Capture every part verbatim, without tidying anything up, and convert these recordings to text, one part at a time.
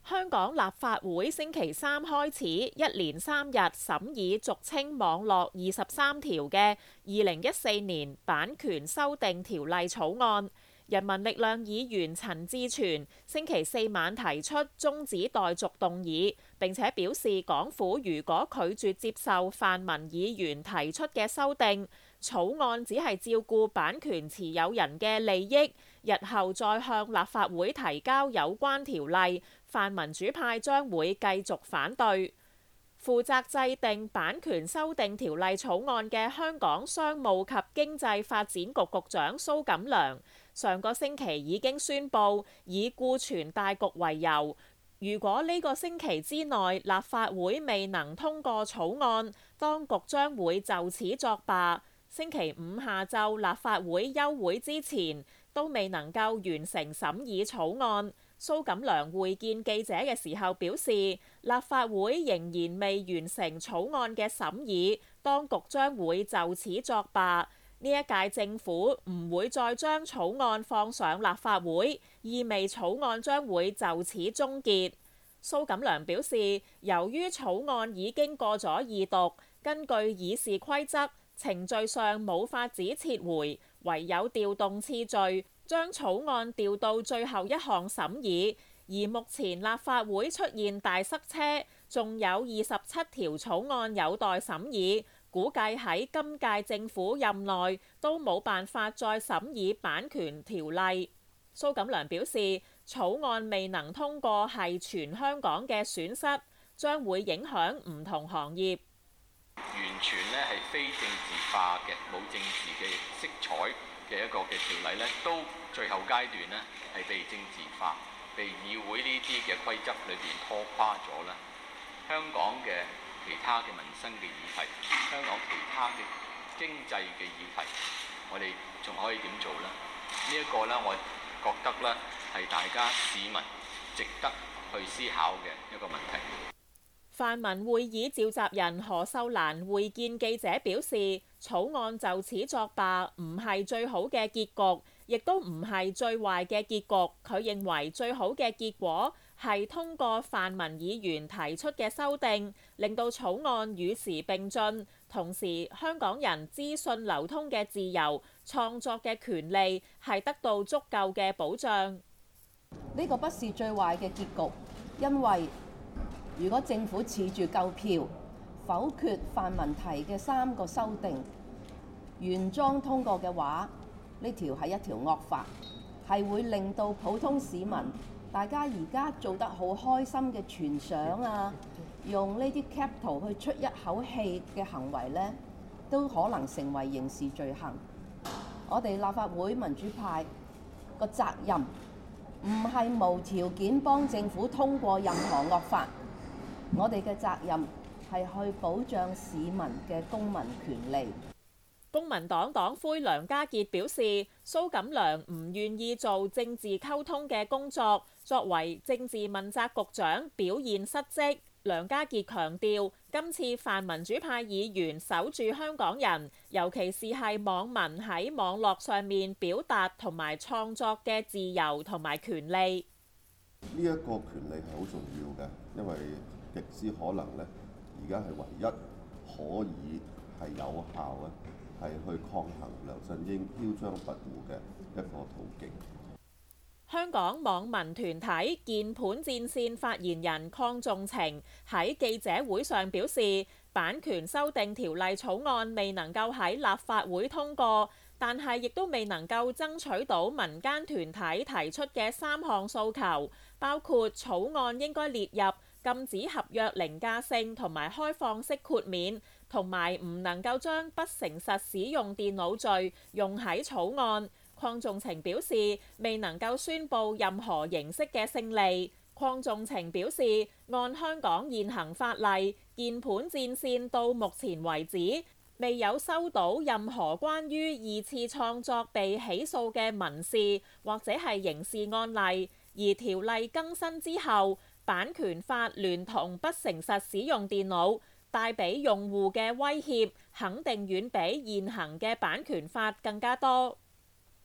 香港立法會星期三開始一連三日審議俗稱網絡二十三條嘅二零一四年版權修訂條例草案。人民力量議員陳志全星期四晚提出中止待續動議，並且表示港府如果拒絕接受泛民議員提出嘅修訂，草案只係照顧版權持有人嘅利益，日後再向立法會提交有關條例，泛民主派將會繼續反對。負責制定版權修訂條例草案嘅香港商務及經濟發展局局長蘇錦樑上個星期已經宣布，以顧全大局為由，如果呢個星期之內立法會未能通過草案，當局將會就此作罷。星期五下晝立法會休會之前，都未能夠完成審議草案。蘇錦樑會見記者嘅時候表示，立法會仍然未完成草案嘅審議，當局將會就此作罷。呢一屆政府唔會再將草案放上立法會，意味草案將會就此終結。蘇錦樑表示，由於草案已經過咗二讀，根據議事規則，程序上冇法子撤回，唯有調動次序，將草案調到最後一項審議。而目前立法會出現大塞車，仲有二十七條草案有待審議，估計喺今屆政府任內都冇辦法再審議版權條例。蘇錦樑表示，草案未能通過係全香港嘅損失，將會影響唔同行業。 完全咧係非政治化嘅、冇政治嘅色彩嘅一個嘅條例咧，都最後階段咧係被政治化，被議會呢啲嘅規則裏邊拖垮咗啦。香港嘅其他嘅民生嘅議題，香港其他嘅經濟嘅議題，我哋仲可以點做呢？呢、這、一個咧，我覺得咧係大家市民值得去思考嘅一個問題。 泛民會議召集人何秀蘭會見記者表示，草案就此作罷唔係最好嘅結局，亦都唔係最壞嘅結局。佢認為最好嘅結果係通過泛民議員提出嘅修訂，令到草案與時並進，同時香港人資訊流通嘅自由、創作嘅權利係得到足夠嘅保障。 呢個不是最壞嘅結局，因為如果政府恃住夠票否決泛民提嘅三個修訂，原裝通過嘅話，呢條係一條惡法，係會令到普通市民大家而家做得好開心嘅傳相啊，用呢啲 cap 圖去出一口氣嘅行為呢，都可能成為刑事罪行。我哋立法會民主派個責任唔係無條件幫政府通過任何惡法。我哋嘅責任係去保障市民嘅公民權利。 公民黨黨魁梁家傑表示，蘇錦樑唔願意做政治溝通嘅工作，作為政治問責局長表現失職。梁家傑強調，今次泛民主派議員守住香港人，尤其是係網民喺網絡上面表達同埋創作嘅自由同埋權利。 呢一個權利係好重要嘅，因為極之可能咧，而家係唯一可以係有效嘅，係去抗衡梁振英囂張跋扈嘅一個途徑。 香港網民團體鍵盤戰線發言人鄺仲晴喺記者會上表示，版權修訂條例草案未能夠喺立法會通過，但係亦都未能夠爭取到民間團體提出嘅三項訴求，包括草案應該列入禁止合約凌駕性同埋開放式豁免，同埋唔能夠將不誠實使用電腦罪用喺草案。鄺仲晴表示，未能夠宣布任何形式嘅勝利。鄺仲晴表示，按香港現行法例，鍵盤戰線到目前為止未有收到任何關於二次創作被起訴嘅民事或者係刑事案例，而條例更新之後，版權法聯同不誠實使用電腦帶俾用戶嘅威脅，肯定遠比現行嘅版權法更加多。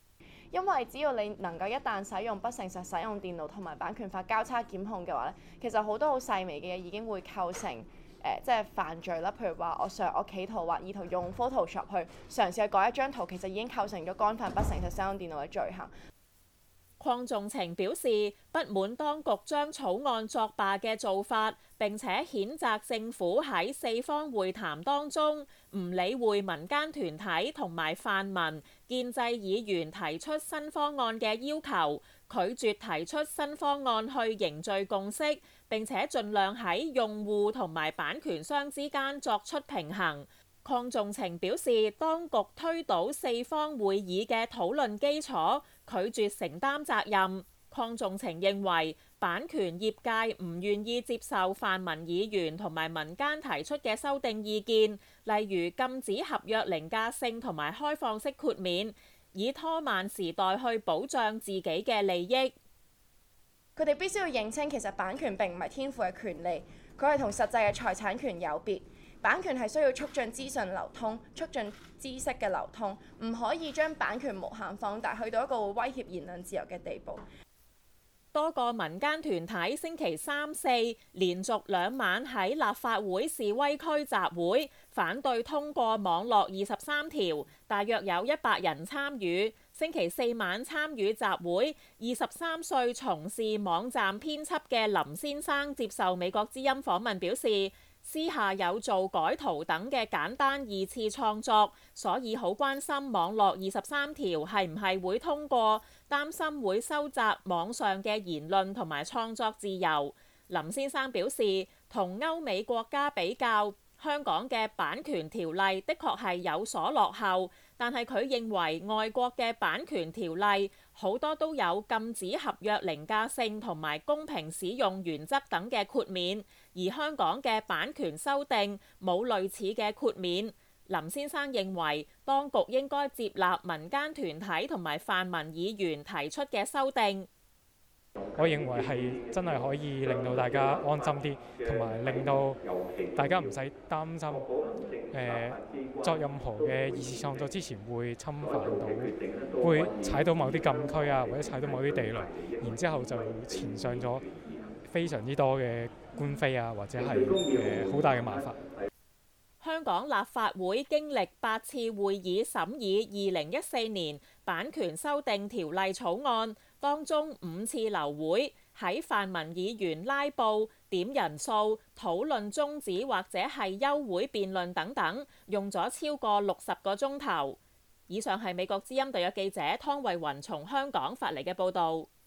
因為只要你能夠一旦使用不誠實使用電腦同埋版權法交叉檢控嘅話咧，其實好多好細微嘅嘢已經會構成誒、呃、即係犯罪啦。譬如話我上我企圖或意圖用 Photoshop 去嘗試去改一張圖，其實已經構成咗干犯不誠實使用電腦嘅罪行。 鄺頌晴表示不滿當局將草案作罷嘅做法，並且譴責政府喺四方會談當中唔理會民間團體同埋泛民建制議員提出新方案嘅要求，拒絕提出新方案去凝聚共識，並且盡量喺用戶同埋版權商之間作出平衡。鄺頌晴表示，當局推倒四方會議嘅討論基礎，拒絕承擔責任。鄺頌晴認為版權業界唔願意接受泛民議員同埋民間提出嘅修訂意見，例如禁止合約凌駕性同埋開放式豁免，以拖慢時代去保障自己嘅利益。 佢哋必須要認清，其實版權並唔係天賦嘅權利，佢係同實際嘅財產權有別。版權係需要促進資訊流通、促進知識嘅流通，唔可以將版權無限放大，去到一個威脅言論自由嘅地步。 多個民間團體星期三四連續兩晚喺立法會示威區集會，反對通過網絡二十三條，大約有一百人參與。星期四晚參與集會，二十三歲從事網站編輯嘅林先生接受美國之音訪問表示，私下有做改圖等嘅簡單二次創作，所以好關心網絡二十三條係唔係會通過，擔心會收窄網上嘅言論同埋創作自由。林先生表示，同歐美國家比較，香港嘅版權條例的確係有所落後，但係佢認為外國嘅版權條例好多都有禁止合約凌駕性同埋公平使用原則等嘅豁免，而香港嘅版權修訂冇類似嘅豁免。林先生認為當局應該接納民間團體同埋泛民議員提出嘅修訂。 我認為係真係可以令到大家安心啲，同埋令到大家唔使擔心誒、呃、作任何嘅二次創作之前會侵犯到，會踩到某啲禁區啊，或者踩到某啲地雷，然之後就纏上咗非常之多嘅官非啊，或者係誒好大嘅麻煩。 香港立法會經歷八次會議審議二零一四年版權修訂條例草案，當中五次流會，喺泛民議員拉布、點人數、討論中止或者係休會辯論等等，用咗超過六十個鐘頭。以上係美國之音特約記者湯慧雲從香港發嚟嘅報導。